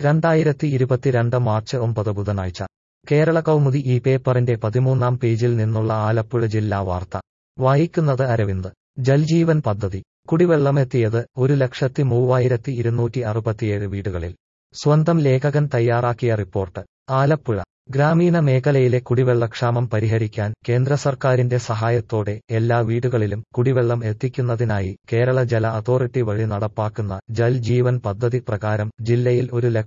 2022 March 9 ബുധനാഴ്ച കേരള കൗമുദി ഈ പേപ്പറിന്റെ 13-ാം പേജിൽ നിന്നുള്ള ആലപ്പുഴ ജില്ലാ വാർത്ത വായിക്കുന്നത് അരവിന്ദ്. ജൽജീവൻ പദ്ധതി കുടിവെള്ളമെത്തിയത് 1,03,267 വീടുകളിൽ. സ്വന്തം ലേഖകൻ തയ്യാറാക്കിയ റിപ്പോർട്ട്. ആലപ്പുഴ ഗ്രാമീണ മേഖലയിലെ കുടിവെള്ളക്ഷാമം പരിഹരിക്കാൻ കേന്ദ്ര സർക്കാരിന്റെ സഹായത്തോടെ എല്ലാ വീടുകളിലും കുടിവെള്ളം എത്തിക്കുന്നതിനായി കേരള ജല അതോറിറ്റി വഴി നടപ്പാക്കുന്ന ജൽ ജീവൻ പദ്ധതി പ്രകാരം ജില്ലയിൽ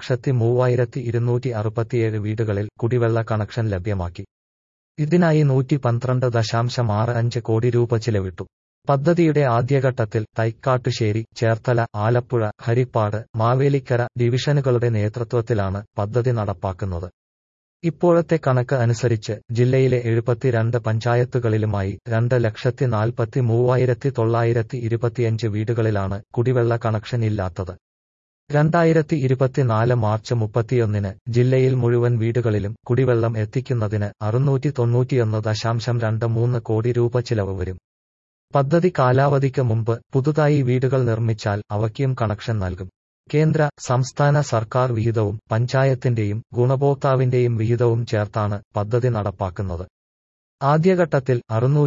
1,03,267 വീടുകളിൽ കുടിവെള്ള കണക്ഷൻ ലഭ്യമാക്കി. ഇതിനായി 112.65 കോടി രൂപ ചിലവിട്ടു. പദ്ധതിയുടെ ആദ്യഘട്ടത്തിൽ തൈക്കാട്ടുശ്ശേരി, ചേർത്തല, ആലപ്പുഴ, ഹരിപ്പാട്, മാവേലിക്കര ഡിവിഷനുകളുടെ നേതൃത്വത്തിലാണ് പദ്ധതി നടപ്പാക്കുന്നത്. ഇപ്പോഴത്തെ കണക്ക് അനുസരിച്ച് ജില്ലയിലെ 72 പഞ്ചായത്തുകളിലുമായി 2,43,925 വീടുകളിലാണ് കുടിവെള്ള കണക്ഷൻ ഇല്ലാത്തത്. 2024 മാർച്ച് 31-ന് ജില്ലയിൽ മുഴുവൻ വീടുകളിലും കുടിവെള്ളം എത്തിക്കുന്നതിന് 691.23 കോടി രൂപ ചിലവ് വരും. പദ്ധതി കാലാവധിക്ക് മുമ്പ് പുതുതായി വീടുകൾ നിർമ്മിച്ചാൽ അവയ്ക്കും കണക്ഷൻ നൽകും. കേന്ദ്ര, സംസ്ഥാന സർക്കാർ വിഹിതവും പഞ്ചായത്തിന്റെയും ഗുണഭോക്താവിന്റെയും വിഹിതവും ചേർത്താണ് പദ്ധതി നടപ്പാക്കുന്നത്. ആദ്യഘട്ടത്തിൽ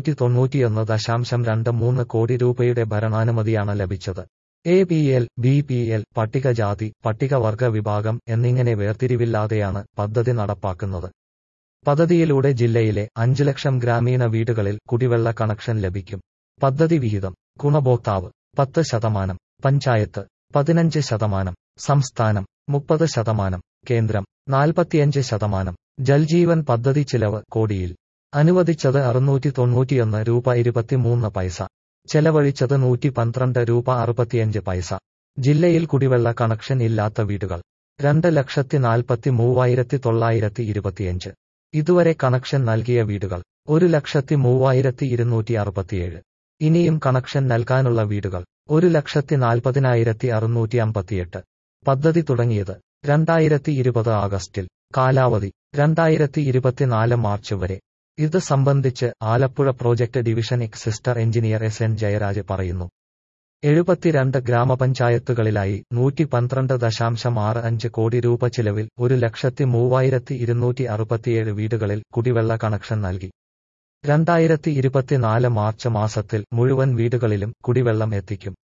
691.23 കോടി രൂപയുടെ ഭരണാനുമതിയാണ് ലഭിച്ചത്. APL, BPL, പട്ടികജാതി, പട്ടികവർഗ വിഭാഗം എന്നിങ്ങനെ വേർതിരിവില്ലാതെയാണ് പദ്ധതി നടപ്പാക്കുന്നത്. പദ്ധതിയിലൂടെ ജില്ലയിലെ 5 ലക്ഷം ഗ്രാമീണ വീടുകളിൽ കുടിവെള്ള കണക്ഷൻ ലഭിക്കും. പദ്ധതി വിഹിതം. ഗുണഭോക്താവ് 10%, പഞ്ചായത്ത് 15%, സംസ്ഥാനം 30%, കേന്ദ്രം 45%. ജൽജീവൻ പദ്ധതി ചിലവ് കോടിയിൽ. അനുവദിച്ചത് 691 രൂപ 23 പൈസ. ചെലവഴിച്ചത് 112 രൂപ 65 പൈസ. ജില്ലയിൽ കുടിവെള്ള കണക്ഷൻ ഇല്ലാത്ത വീടുകൾ 2,43,925. ഇതുവരെ കണക്ഷൻ നൽകിയ വീടുകൾ 1,03,267. ഇനിയും കണക്ഷൻ നൽകാനുള്ള വീടുകൾ 1,40,658. പദ്ധതി തുടങ്ങിയത് 2020 ആഗസ്റ്റിൽ. കാലാവധി 2024 മാർച്ച് വരെ. ഇത് സംബന്ധിച്ച് ആലപ്പുഴ പ്രോജക്ട് ഡിവിഷൻ സിസ്റ്റർ എഞ്ചിനീയർ SN ജയരാജ് പറയുന്നു. 72 ഗ്രാമപഞ്ചായത്തുകളിലായി 112.65 കോടി രൂപ ചിലവിൽ 1,03,267 വീടുകളിൽ കുടിവെള്ള കണക്ഷൻ നൽകി. 2024 മാർച്ച് മാസത്തിൽ മുഴുവൻ വീടുകളിലും കുടിവെള്ളം എത്തിക്കും.